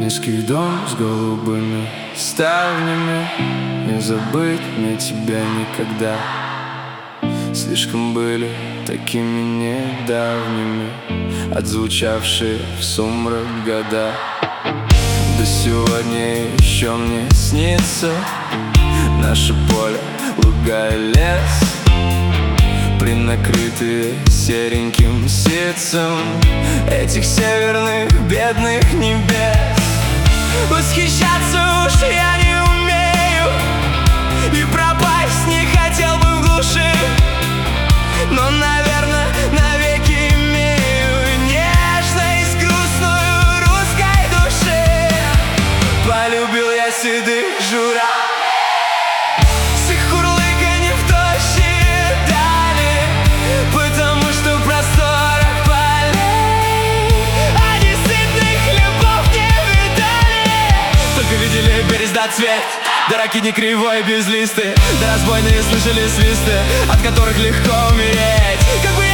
Низкий дом с голубыми ставнями, не забыть мне тебя никогда. Слишком были такими недавними отзвучавшие в сумрак года. До сегодня еще мне снится наше поле, луга и лес, принакрытые сереньким ситцем этих северных бедных небес. Восхищаться уж я не умею, и пропасть не хотел бы в глуши, но, наверное, навеки имею нежность грустную русской души. Полюбил я седых журавлей с их урлыканьем в тощие дали, потому что в просторах полей они сытных хлебов не видали. Только видели березда цвет, да раки не кривой без листы, да разбойные слышали свисты, от которых легко умереть. Как бы